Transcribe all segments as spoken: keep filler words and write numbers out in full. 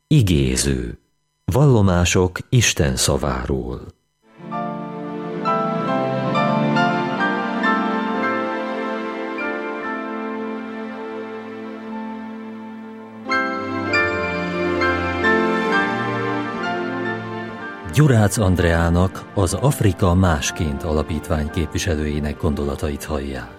Igéző. Vallomások Isten szaváról. Gyurác Andreának, az Afrika Másként alapítvány képviselőjének gondolatait hallják.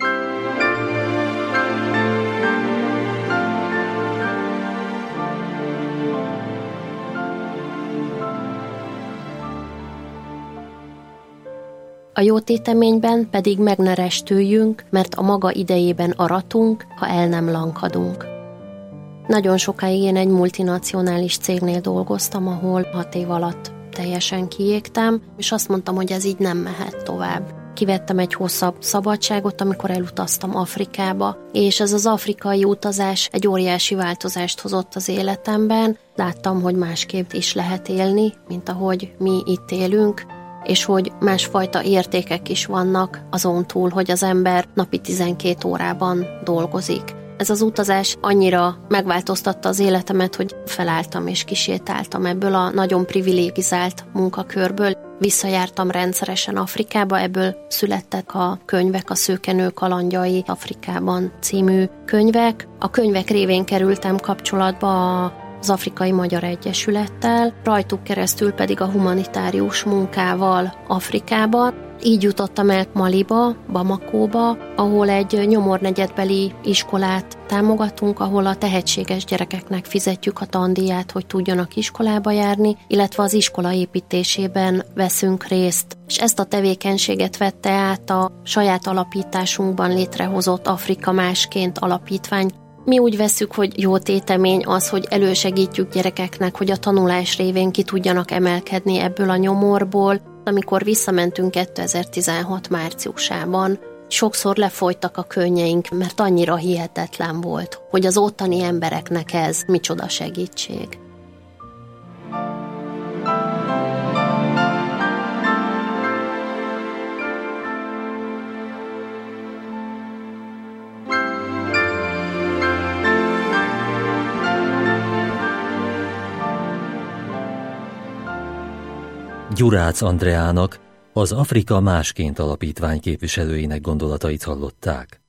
A jótéteményben pedig meg ne restüljünk, mert a maga idejében aratunk, ha el nem lankadunk. Nagyon sokáig én egy multinacionális cégnél dolgoztam, ahol hat év alatt teljesen kiégtem, és azt mondtam, hogy ez így nem mehet tovább. Kivettem egy hosszabb szabadságot, amikor elutaztam Afrikába, és ez az afrikai utazás egy óriási változást hozott az életemben. Láttam, hogy másképp is lehet élni, mint ahogy mi itt élünk, és hogy másfajta értékek is vannak azon túl, hogy az ember napi tizenkét órában dolgozik. Ez az utazás annyira megváltoztatta az életemet, hogy felálltam és kisétáltam ebből a nagyon privilégizált munkakörből. Visszajártam rendszeresen Afrikába, ebből születtek a könyvek, a Szőkenő kalandjai Afrikában című könyvek. A könyvek révén kerültem kapcsolatba az Afrikai Magyar Egyesülettel, rajtuk keresztül pedig a humanitárius munkával Afrikában. Így jutottam el Maliba, Bamakóba, ahol egy nyomornegyedbeli iskolát támogatunk, ahol a tehetséges gyerekeknek fizetjük a tandíját, hogy tudjanak iskolába járni, illetve az iskola építésében veszünk részt. És ezt a tevékenységet vette át a saját alapításunkban létrehozott Afrika Másként alapítvány. Mi úgy vesszük, hogy jó tétemény az, hogy elősegítjük gyerekeknek, hogy a tanulás révén ki tudjanak emelkedni ebből a nyomorból. Amikor visszamentünk kétezer-tizenhat márciusában, sokszor lefolytak a könnyeink, mert annyira hihetetlen volt, hogy az ottani embereknek ez micsoda segítség. Gyurác Andreának, az Afrika Másként alapítvány képviselőinek gondolatait hallották.